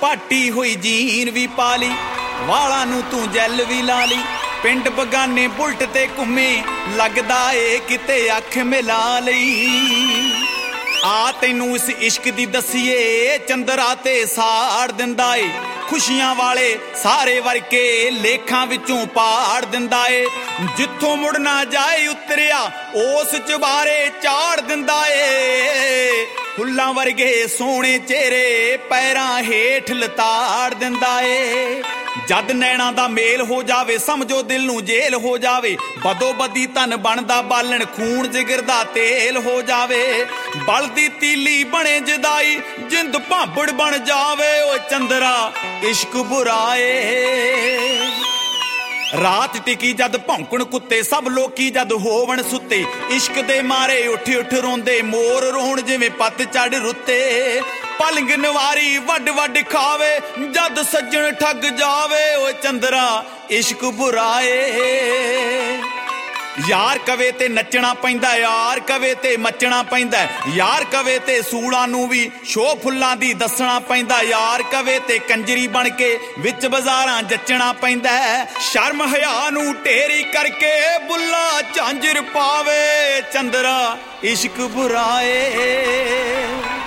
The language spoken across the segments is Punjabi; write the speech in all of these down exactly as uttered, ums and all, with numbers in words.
ਪਾਟੀ ਹੋਈ ਜੀਨ ਵੀ ਪਾ ਲਈ, ਵਾਲਾਂ ਨੂੰ ਤੂੰ ਜੈਲ ਵੀ ਲਾ ਲਈ। ਪਿੰਡ ਬਗਾਨੇ ਬੁਲਟ ਤੇ ਘੁੰਮੇ, ਲੱਗਦਾ ਏ ਕਿਤੇ ਅੱਖ ਮਿਲਾ ਲਈ। ਆ ਤੈਨੂੰ ਇਸ ਇਸ਼ਕ ਦੀ ਦਸੀਏ, ਚੰਦਰਾ ਤੇ ਸਾੜ ਦਿੰਦਾ ਏ। ਖੁਸ਼ੀਆਂ ਵਾਲੇ ਸਾਰੇ ਵਰਕੇ ਲੇਖਾਂ ਵਿੱਚੋਂ ਪਾੜ ਦਿੰਦਾ ਏ। ਜਿੱਥੋਂ ਮੁੜ ਨਾ ਜਾਏ ਉਤਰਿਆ, ਉਸ ਚੁਬਾਰੇ ਚਾੜ ਦਿੰਦਾ ਏ। ਫੁੱਲਾਂ ਵਰਗੇ ਸੋਹਣੇ ਚਿਹਰੇ ਪੈਰਾਂ ਹੇਠ ਲਤਾੜ ਦਿੰਦਾ ਏ। ਜਦ ਨੈਣਾ ਦਾ ਮੇਲ ਹੋ ਜਾਵੇ, ਸਮਝੋ ਦਿਲ ਨੂੰ ਜੇਲ ਹੋ ਜਾਵੇ। ਬਦੋ ਬਦੀ ਤਨ ਬਣਦਾ ਬਾਲਣ, ਖੂਨ ਜਿਗਰ ਦਾ ਤੇਲ ਹੋ ਜਾਵੇ। ਬਲਦੀ ਤੀਲੀ ਬਣੇ ਜਦਾਈ, ਜਿੰਦ ਭਾਂਬੜ ਬਣ ਜਾਵੇ। ਓ ਚੰਦਰਾ ਇਸ਼ਕ ਬੁਰਾ ਏ। ਰਾਤ ਟਿਕੀ ਜਦ ਭੌਂਕਣ ਕੁੱਤੇ, ਸਭ ਲੋਕੀ ਜਦ ਹੋਵਣ ਸੁੱਤੇ। ਇਸ਼ਕ ਦੇ ਮਾਰੇ ਉੱਠ ਉੱਠ ਰੋਂਦੇ, ਮੋਰ ਰੋਣ ਜਿਵੇਂ ਪੱਤ ਚੜ ਰੁੱਤੇ। ਪਲੰਗ ਨਵਾਰੀ ਵੱਡ ਵੱਡ ਖਾਵੇ, ਜਦ ਸੱਜਣ ਠੱਗ ਜਾਵੇ। ਓ ਚੰਦਰਾ ਇਸ਼ਕ ਬੁਰਾ ਏ। ਯਾਰ ਕਵੇ ਤੇ ਨੱਚਣਾ ਪੈਂਦਾ, ਯਾਰ ਕਵੇ ਤੇ ਮੱਚਣਾ ਪੈਂਦਾ। ਯਾਰ ਕਵੇ ਤੇ ਸੂਲਾਂ ਨੂੰ ਵੀ ਸ਼ੋਅ ਫੁੱਲਾਂ ਦੀ ਦੱਸਣਾ ਪੈਂਦਾ। ਯਾਰ ਕਵੇ ਤੇ ਕੰਜਰੀ ਬਣ ਕੇ ਵਿੱਚ ਬਾਜ਼ਾਰਾਂ ਜੱਚਣਾ ਪੈਂਦਾ। ਸ਼ਰਮ ਹਿਆ ਨੂੰ ਢੇਰੀ ਕਰਕੇ ਬੁੱਲਾ ਝਾਂਜਰ ਪਾਵੇ। ਚੰਦਰਾ ਇਸ਼ਕ ਬੁਰਾ ਏ।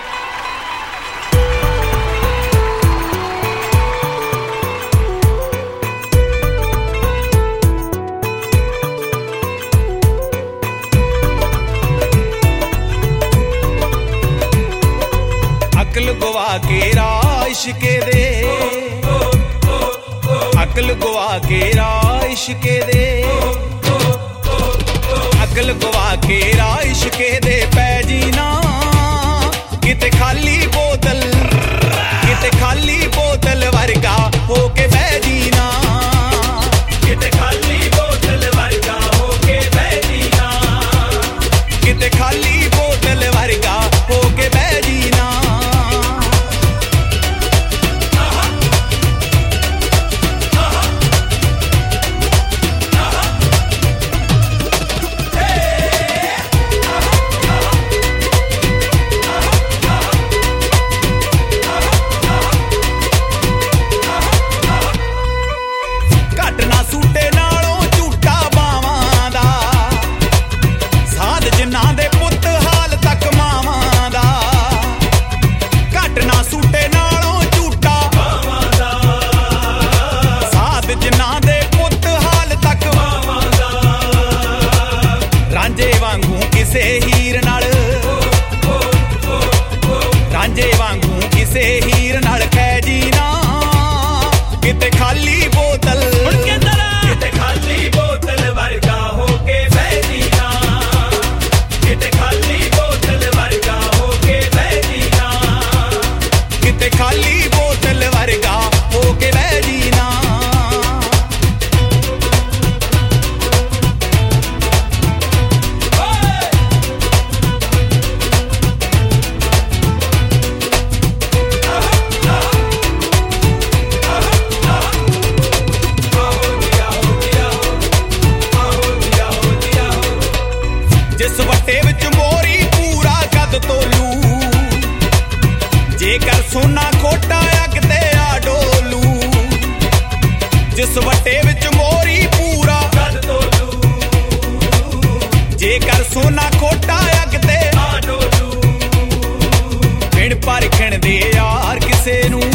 अकल गवा के रा इश्के दे, अकल गवा के रा इश्के दे, अकल गवा के रा इश्के दे। पै जीना किते खाली बोतल, किते खाली बोतल वर्गा होके बह जीना। किते खाली बोतल वर्गा होके बह जीना। किते खाली बोतल वर्गा होके बह जीना। हीर नाल रांझे वांगू किसे हीर नाल कै जीना। किते खाली बोतल, किते खाली बोतल वर्गा होके बह जीना। किते खाली बोतल वर्गा होके बह जीना। किते खाली बोतल वर्गा होके बह जीना। जिस वट्टे विच मोरी पूरा कद तोलू, जेकर सोना खोटा अग ते आ डोलू। जिस वट्टे विच मोरी पूरा कद तोलू, जेकर सोना खोटा अग ते आ डोलू। पिंड परखण दे यार किसे नूं,